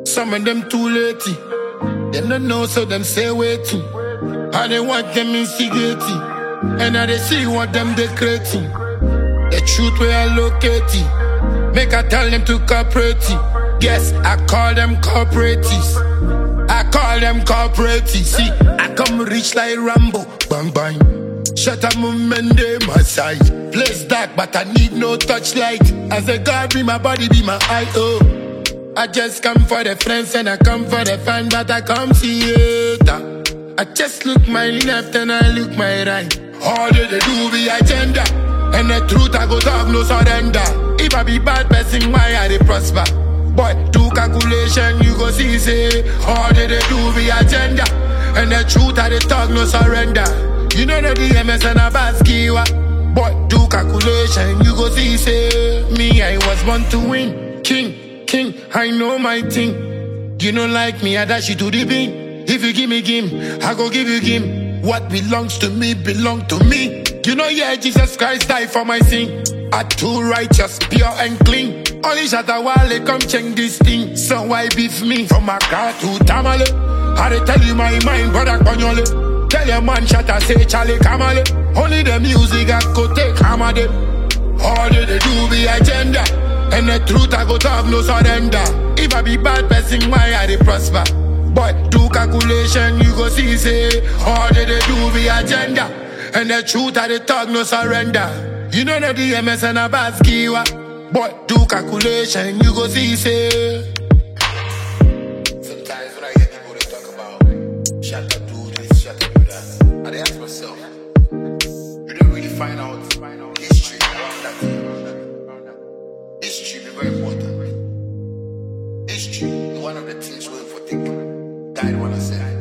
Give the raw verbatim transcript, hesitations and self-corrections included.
Some of them too late. Them don't know, so them say waiting. I they want them instigating. And now they see what them they creating. The truth where I locating. Make I tell them to cooperate. Yes, I call them cooperatives. I call them cooperatives. See, I come rich like Rambo. Bang bang. Shut up, movement, they my side. Place dark, but I need no touchlight. As a God be my body, be my eye. Oh, I just come for the friends and I come for the fan, but I come theater. I just look my left and I look my right. All they, they do be agenda. And the truth I go talk, no surrender. If I be bad person, why I they prosper? Boy, do calculation, you go see, say. All they, they do be agenda. And the truth I they talk, no surrender. You know the D M S and a baskiwa. Boy, do calculation, you go see, say. Me, I was born to win. King, king, I know my thing. You don't like me, I dash you to the bin. If you give me game, I go give you game. What belongs to me, belong to me. You know, yeah, Jesus Christ died for my sin. I too righteous, pure and clean. Only Shatta Wale come change this thing. So why beef me from Accra to Tamale? I dey tell you my mind, brother Konyole. Tell your man Shatta say Charlie Kamale. Only the music I go take hammer them. All they, they do be agenda. And the truth I go talk, no surrender. If I be bad person, why I dey prosper? Boy, do calculation, you go see, say. All they, they do be agenda. And the truth I dey talk, no surrender. You know the D M S and a baskiwa. Boy, do calculation, you go see, say. Sometimes when I hear people they talk about Shatta do this, Shatta do that, I dey ask myself, you don't really find out history around that. History be very important. History is one of the things we for think. Guide what I say.